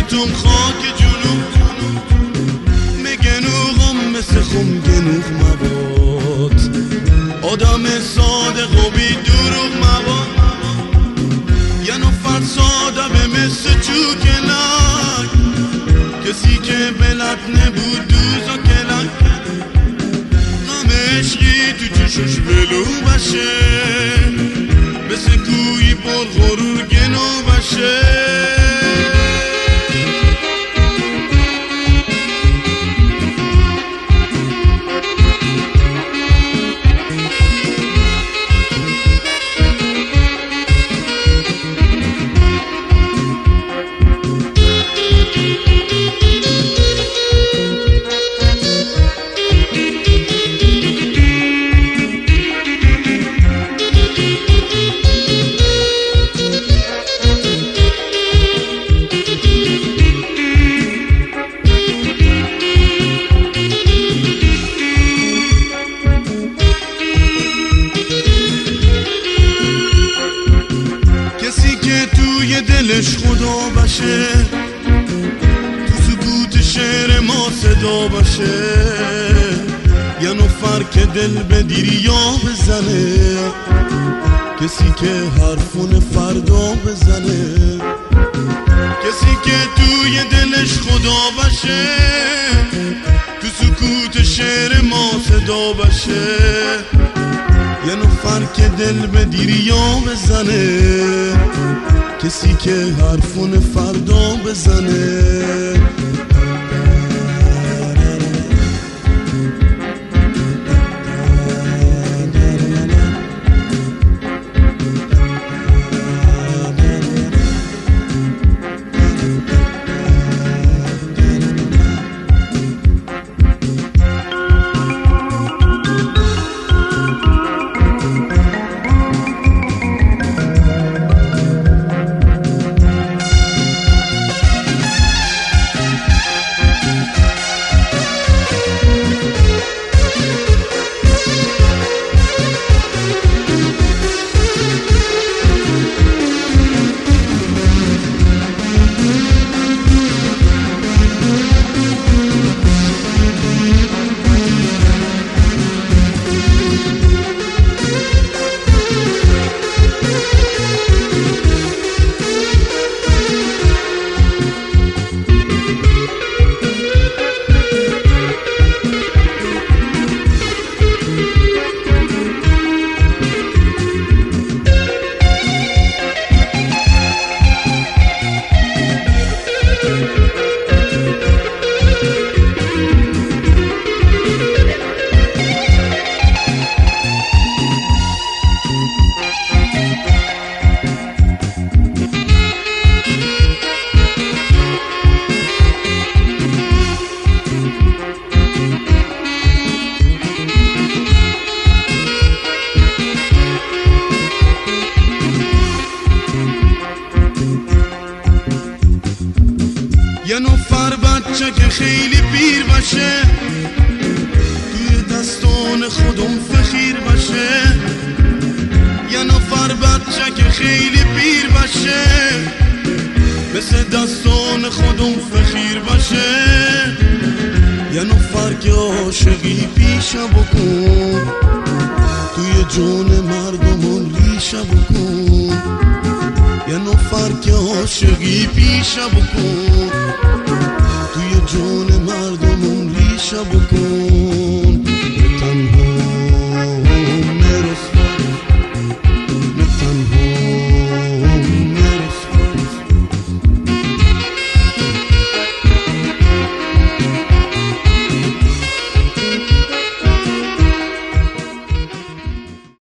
توم خاک جنوب مگنوغم مثل خم گنوغ مباد آدم صادق و بی دروغ مباد یه نفر ساده به مثل چوکلک کسی که بلد نبود دوز و کلک غم عشقی تو چشش بلو بشه مثل کوی پر غرور گنو بشه دلش خدا باشه تو سکوت شعر ما صدا باشه یه نفر که دل به دریا بزنه کسی که حرفون فردا بزنه کسی که توی دلش خدا باشه تو سکوت شعر ما صدا باشه یه نفر که دل به دریا بزنه کسی که حرفون فردا بزنه یه نفر بچه که خیلی پیر باشه توی دستان خودم فخیر باشه یه نفر بچه که خیلی پیر باشه مثل دستان خودم فخیر باشه یه نفر که عاشقی پیشه بکن توی جون مردمون ریشه بکن یه نفر که عاشقی پیشه بکن توی جون مردمون ریشه بکن